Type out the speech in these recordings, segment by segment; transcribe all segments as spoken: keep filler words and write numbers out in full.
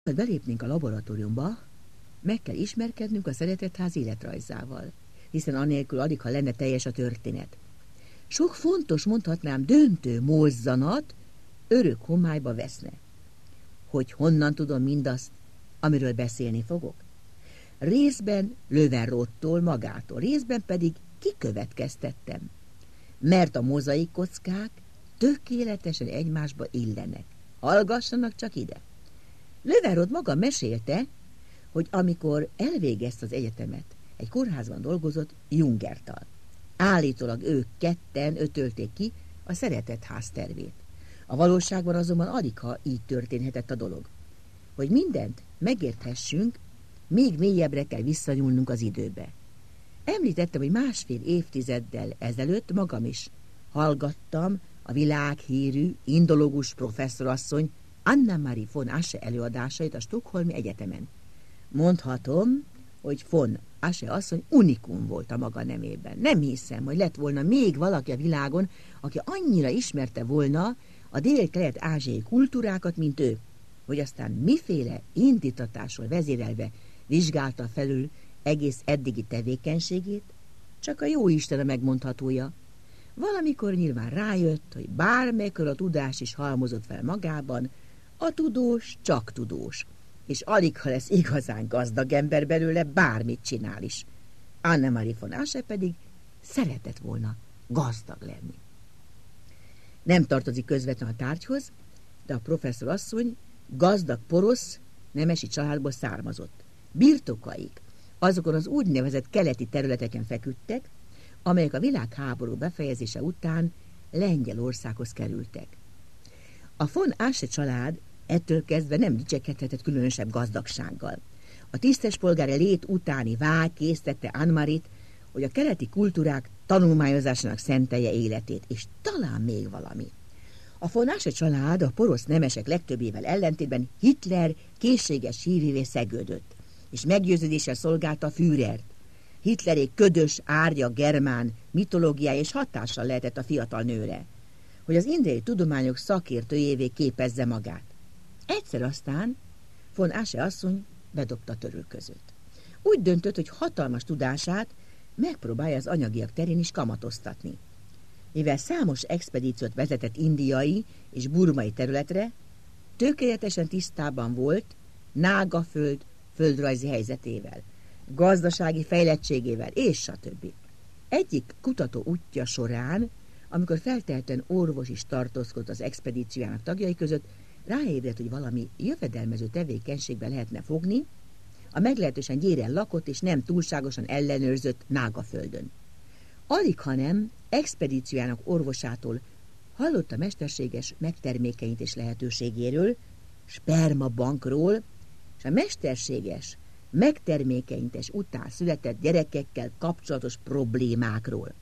Ha belépnénk a laboratóriumba, meg kell ismerkednünk a szeretetház életrajzával, hiszen anélkül alig, ha lenne teljes a történet. Sok fontos, mondhatnám döntő mozzanat örök homályba veszne. Hogy honnan tudom mindazt, amiről beszélni fogok? Részben Löwenrothttól magától, részben pedig kikövetkeztettem. Mert a mozaik kockák tökéletesen egymásba illenek. Hallgassanak csak ide. Löwenroth maga mesélte, hogy amikor elvégezte az egyetemet, egy kórházban dolgozott Jungertal. Állítólag ők ketten ötölték ki a szeretetház tervét. A valóságban azonban aligha így történhetett a dolog. Hogy mindent megérthessünk, még mélyebbre kell visszanyúlnunk az időbe. Említettem, hogy másfél évtizeddel ezelőtt magam is hallgattam a világhírű indológus professzorasszony Anna-Marie von Asche előadásait a Stockholmi Egyetemen. Mondhatom, hogy von Asche asszony unikum volt a maga nemében. Nem hiszem, hogy lett volna még valaki a világon, aki annyira ismerte volna a dél-kelet-ázsiai kultúrákat, mint ő, hogy aztán miféle indítatásról vezérelve vizsgálta felül egész eddigi tevékenységét, csak a jóisten a megmondhatója. Valamikor nyilván rájött, hogy bármikor a tudás is halmozott fel magában, a tudós csak tudós, és alig ha lesz igazán gazdag ember belőle, bármit csinál is. Anna-Marie von Asche pedig szeretett volna gazdag lenni. Nem tartozik közvetlenül a tárgyhoz, de a professzor asszony gazdag porosz nemesi családból származott. Birtokaik azokon az úgynevezett keleti területeken feküdtek, amelyek a világháború befejezése után Lengyelországhoz kerültek. A von Asche család ettől kezdve nem dicsekedhetett különösebb gazdagsággal. A tisztespolgári lét utáni vágy késztette Anne-Marie-t, hogy a keleti kultúrák tanulmányozásának szentelje életét, és talán még valami. A von Asche család a porosz nemesek legtöbbével ellentétben Hitler készséges hírévé szegődött, és meggyőződéssel szolgálta a Führert. Hitlerék ködös, árgya, germán mitológiája és hatással lehetett a fiatal nőre, hogy az indiai tudományok szakértőjévé képezze magát. Egyszer aztán von Asche asszony bedobta a törülközőt. Úgy döntött, hogy hatalmas tudását megpróbálja az anyagiak terén is kamatoztatni. Mivel számos expedíciót vezetett indiai és burmai területre, tökéletesen tisztában volt Nágaföld földrajzi helyzetével, gazdasági fejlettségével, és stb. Egyik kutató útja során, amikor feltehetően orvos is tartózkodott az expedíciójának tagjai között, ráébredt, hogy valami jövedelmező tevékenységbe lehetne fogni a meglehetősen gyéren lakott és nem túlságosan ellenőrzött Nágaföldön. Alig, hanem expedíciójának orvosától hallott a mesterséges megtermékenyítés lehetőségéről, spermabankról, és a mesterséges megtermékenyítés után született gyerekekkel kapcsolatos problémákról.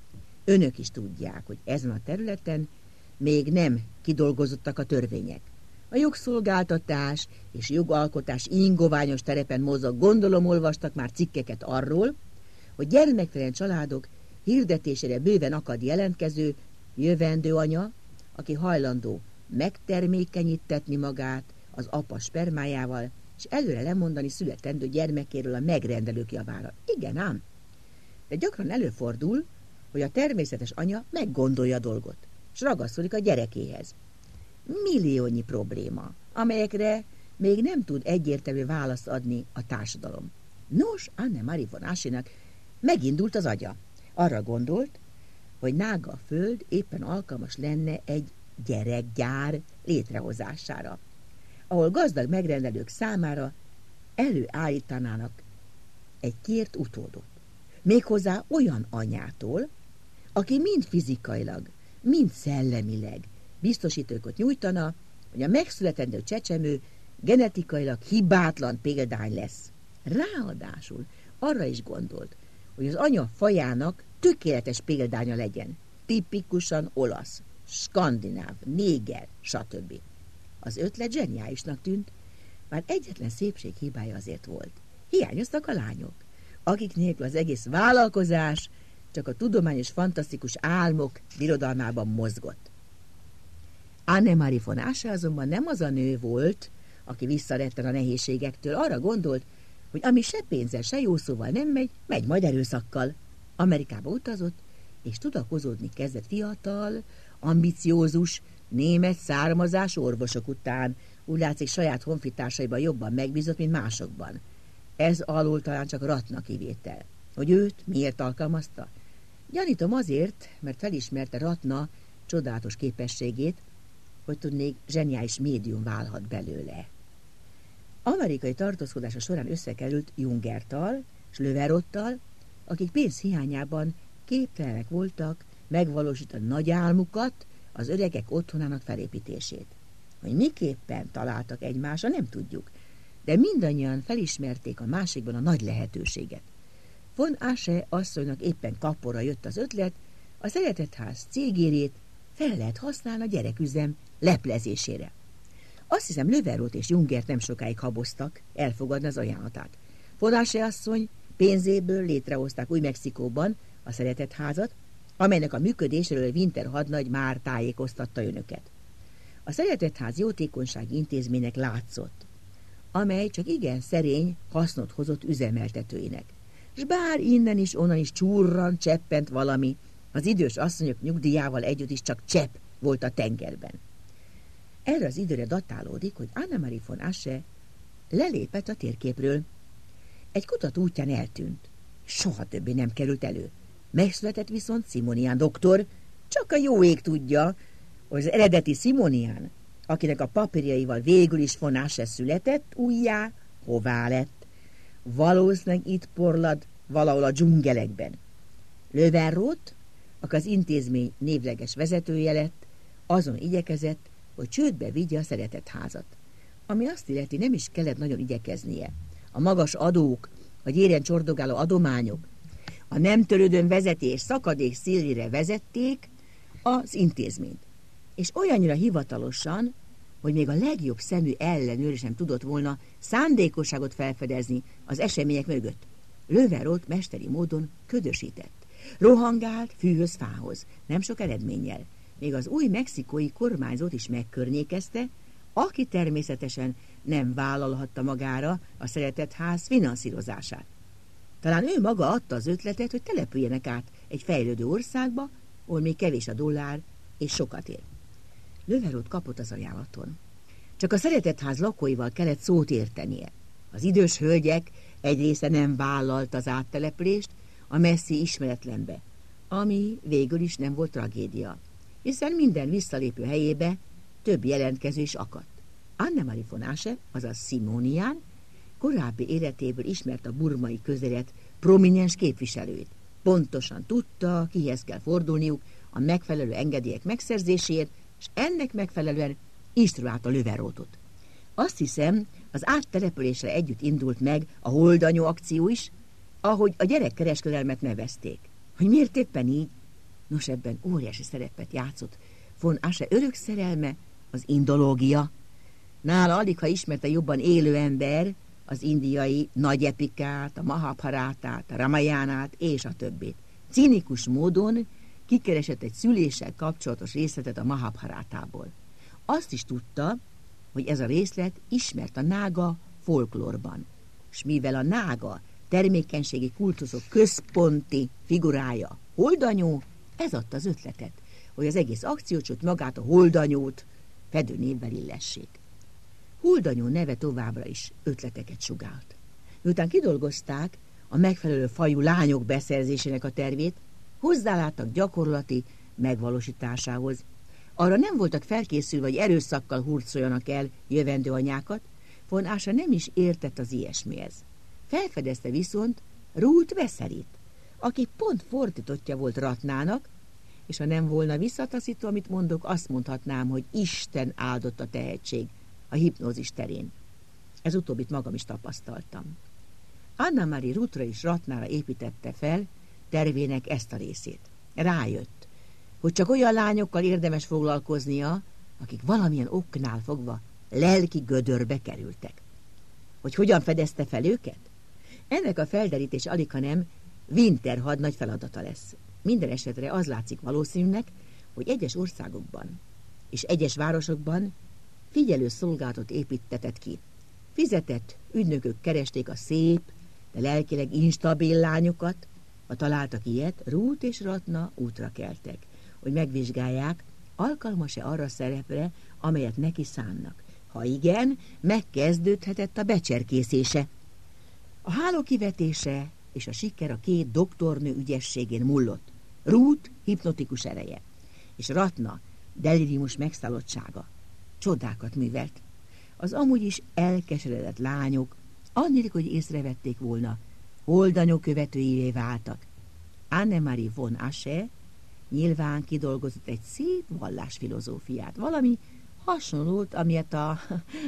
Önök is tudják, hogy ezen a területen még nem kidolgozottak a törvények. A jogszolgáltatás és jogalkotás ingoványos terepen mozog. Gondolom olvastak már cikkeket arról, hogy gyermektelen családok hirdetésére bőven akad jelentkező jövendő anya, aki hajlandó megtermékenyítetni magát az apa spermájával, és előre lemondani születendő gyermekéről a megrendelők javára. Igen ám, de gyakran előfordul, hogy a természetes anya meggondolja a dolgot, és ragaszkodik a gyerekéhez. Milliónyi probléma, amelyekre még nem tud egyértelmű választ adni a társadalom. Nos, Anne-Marie von Aschénak megindult az agya. Arra gondolt, hogy Nágaföld éppen alkalmas lenne egy gyerekgyár létrehozására, ahol gazdag megrendelők számára előállítanának egy kért utódot. Méghozzá olyan anyától, aki mind fizikailag, mind szellemileg biztosítékot nyújtana, hogy a megszületendő csecsemő genetikailag hibátlan példány lesz. Ráadásul arra is gondolt, hogy az anya fajának tökéletes példánya legyen, tipikusan olasz, skandináv, néger, stb. Az ötlet zseniálisnak tűnt, bár egyetlen szépséghibája azért volt. Hiányoztak a lányok, akik nélkül az egész vállalkozás csak a tudományos fantasztikus álmok birodalmában mozgott. Anne-Marie von Asche azonban nem az a nő volt, aki visszaretten a nehézségektől, arra gondolt, hogy ami se pénzzel, se jó szóval nem megy, megy majd erőszakkal. Amerikába utazott, és tudakozódni kezdett fiatal, ambiciózus, német származás orvosok után. Úgy látszik, saját honfitársaiban jobban megbízott, mint másokban. Ez alól talán csak Ratna kivétel. Hogy őt miért alkalmazta? Gyanítom azért, mert felismerte Ratna csodálatos képességét, hogy tudnék, zseniális médium válhat belőle. Amerikai tartózkodása során összekerült Jungertal és Löverottal, akik pénz hiányában képtelenek voltak megvalósítani nagy álmukat, az öregek otthonának felépítését. Hogy miképpen találtak egymásra, nem tudjuk, de mindannyian felismerték a másikban a nagy lehetőséget. Von Asche asszonynak éppen kapporra jött az ötlet, a Szeretetház cégérét fel lehet használni a gyereküzem leplezésére. Azt hiszem, Löverot és Jungert nem sokáig haboztak elfogadni az ajánlatát. Von Asche asszony pénzéből létrehozták Új-Mexikóban a Szeretetházat, amelynek a működésről Winter hadnagy már tájékoztatta önöket. A Szeretetház jótékonysági intézménynek látszott, amely csak igen szerény hasznot hozott üzemeltetőinek. S bár innen is, onnan is csurran, cseppent valami, az idős asszonyok nyugdíjával együtt is csak csepp volt a tengerben. Erre az időre datálódik, hogy Annemarie von Asche lelépett a térképről. Egy kutató útján eltűnt. Soha többé nem került elő. Megszületett viszont Simonian doktor, csak a jó ég tudja, hogy az eredeti Simonian, akinek a papírjaival végül is von Asche született, újjá hová lett. Valószínűleg itt porlad valahol a dzsungelekben. Löwenroth, aki az intézmény névleges vezetője lett, azon igyekezett, hogy csődbe vigye a Szeretetházat. Ami azt illeti, nem is kellett nagyon igyekeznie. A magas adók, a gyéren csordogáló adományok, a nem törődön vezetés szakadék szélére vezették az intézményt. És olyannyira hivatalosan, hogy még a legjobb szemű ellenőr sem tudott volna szándékosságot felfedezni az események mögött. Löwenroth mesteri módon ködösített. Rohangált fűhöz fához, nem sok eredménnyel. Még az új mexikói kormányzót is megkörnyékezte, aki természetesen nem vállalhatta magára a Szeretetház finanszírozását. Talán ő maga adta az ötletet, hogy települjenek át egy fejlődő országba, ahol még kevés a dollár és sokat ér. Löwenroth kapott az ajánlaton. Csak a Szeretetház lakóival kellett szót értenie. Az idős hölgyek egy része nem vállalta az áttelepülést a messzi ismeretlenbe, ami végül is nem volt tragédia, hiszen minden visszalépő helyébe több jelentkező is akadt. Annemarie von Asche, azaz Simonian, korábbi életéből ismert a burmai közélet prominens képviselőit. Pontosan tudta, kihez kell fordulniuk a megfelelő engedélyek megszerzéséért, és ennek megfelelően instruálta Löwenrothot. Azt hiszem, az áttelepülésre együtt indult meg a Holdanyó akció is, ahogy a gyerekkereskedelmet nevezték. Hogy miért éppen így? Nos, ebben óriási szerepet játszott von Asche örök szerelme, az indológia. Nála alig, ha ismerte jobban élő ember az indiai nagy epikát, a Mahabharátát, a Ramayánát és a többit. Cinikus módon kikeresett egy szüléssel kapcsolatos részletet a Mahabharátából. Azt is tudta, hogy ez a részlet ismert a nága folklórban. És mivel a nága termékenységi kultuszok központi figurája Holdanyó, ez adta az ötletet, hogy az egész akciócsot magát a Holdanyót fedő névvel illessék. Holdanyó neve továbbra is ötleteket sugált. Miután kidolgozták a megfelelő fajú lányok beszerzésének a tervét, hozzáláttak gyakorlati megvalósításához. Arra nem voltak felkészülve, hogy erőszakkal hurcoljanak el jövendő anyákat, von Asche nem is értett az ilyesmihez. Felfedezte viszont Ruth Wesserit, aki pont fordítottja volt Ratnának, és ha nem volna visszataszító, amit mondok, azt mondhatnám, hogy Isten áldott a tehetség a hipnózis terén. Ez utóbbit magam is tapasztaltam. Annemarie Ruthra és Ratnára építette fel tervének ezt a részét. Rájött, hogy csak olyan lányokkal érdemes foglalkoznia, akik valamilyen oknál fogva lelki gödörbe kerültek. Hogy hogyan fedezte fel őket? Ennek a felderítés alighanem Winter hadnagy feladata lesz. Minden esetre az látszik valószínűnek, hogy egyes országokban és egyes városokban figyelő szolgálatot építetett ki. Fizetett ügynökök keresték a szép, de lelkileg instabil lányokat. Ha találtak ilyet, Ruth és Ratna útra keltek, hogy megvizsgálják, alkalmas-e arra a szerepre, amelyet neki szánnak. Ha igen, megkezdődhetett a becserkészése. A háló kivetése és a siker a két doktornő ügyességén mullott. Ruth hipnotikus ereje, és Ratna deliriumos megszállottsága csodákat művelt. Az amúgy is elkeseredett lányok, annélkül, hogy észrevették volna, oldanyok követőivé váltak. Annemarie von Asche nyilván kidolgozott egy szép vallásfilozófiát, valami hasonlót, amilyet a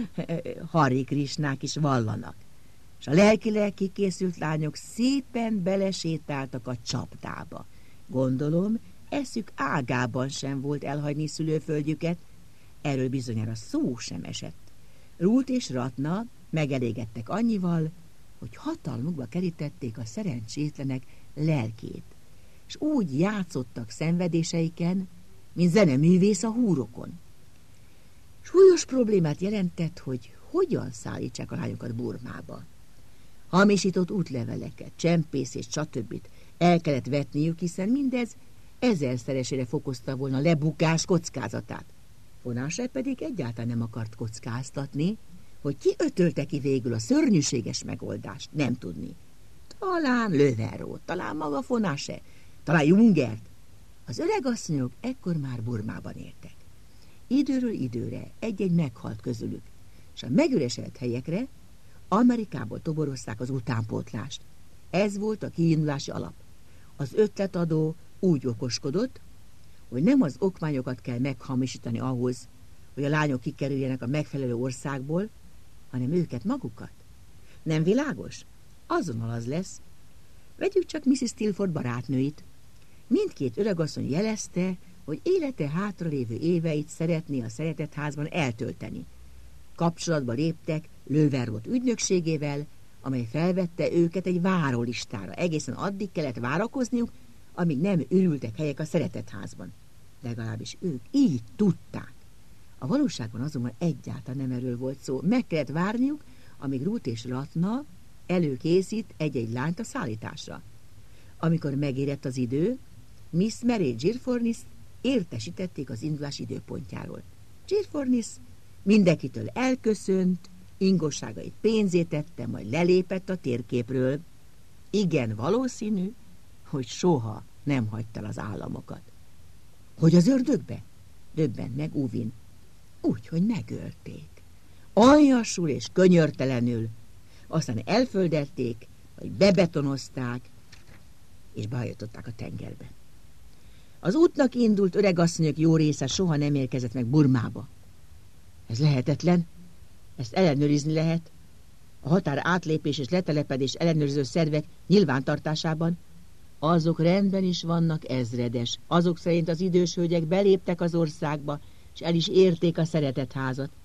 Hari Krisnák is vallanak. És a lelkileg kikészült lányok szépen belesétáltak a csapdába. Gondolom, eszük ágában sem volt elhagyni szülőföldjüket, erről bizonyára szó sem esett. Ruth és Ratna megelégedtek annyival, hogy hatalmukba kerítették a szerencsétlenek lelkét, és úgy játszottak szenvedéseiken, mint zeneművész a húrokon. Súlyos problémát jelentett, hogy hogyan szállítsák a lányokat Burmába. Hamisított útleveleket, csempészést, stb. El kellett vetniük, hiszen mindez ezerszeresére fokozta volna a lebukás kockázatát. Von Asche pedig egyáltalán nem akart kockáztatni, hogy ki ötölte ki végül a szörnyűséges megoldást, nem tudni. Talán Löwenroth, talán maga Von Asche, talán Jungert. Az öregasszonyok ekkor már Burmában éltek. Időről időre egy-egy meghalt közülük, és a megüresedett helyekre Amerikából toborozták az utánpótlást. Ez volt a kiindulási alap. Az ötletadó úgy okoskodott, hogy nem az okmányokat kell meghamisítani ahhoz, hogy a lányok kikerüljenek a megfelelő országból, hanem őket magukat. Nem világos? Azonnal az lesz. Vegyük csak missis Tilford barátnőit. Mindkét öregasszony jelezte, hogy élete hátralévő éveit szeretné a szeretetházban eltölteni. Kapcsolatba léptek Löwenroth ügynökségével, amely felvette őket egy várólistára. Egészen addig kellett várakozniuk, amíg nem ürültek helyek a szeretetházban. Legalábbis ők így tudták. A valóságban azonban egyáltalán nem erről volt szó. Meg kellett várniuk, amíg Ruth és Ratna előkészít egy-egy lányt a szállításra. Amikor megérett az idő, Miss Mary Girfornis értesítették az indulás időpontjáról. Girfornis mindenkitől elköszönt, ingosságait pénzé tette, majd lelépett a térképről. Igen valószínű, hogy soha nem hagyta az államokat. Hogy az ördögbe? Döbbent meg Uvin. Úgy, hogy megölték. Aljasul és könyörtelenül. Aztán elföldelték, vagy bebetonozták, és behajtották a tengerbe. Az útnak indult öregasszonyok jó része soha nem érkezett meg Burmába. Ez lehetetlen. Ezt ellenőrizni lehet. A határ átlépés és letelepedés ellenőrző szervek nyilvántartásában azok rendben is vannak, ezredes. Azok szerint az idős hölgyek beléptek az országba, és el is érték a szeretetházat.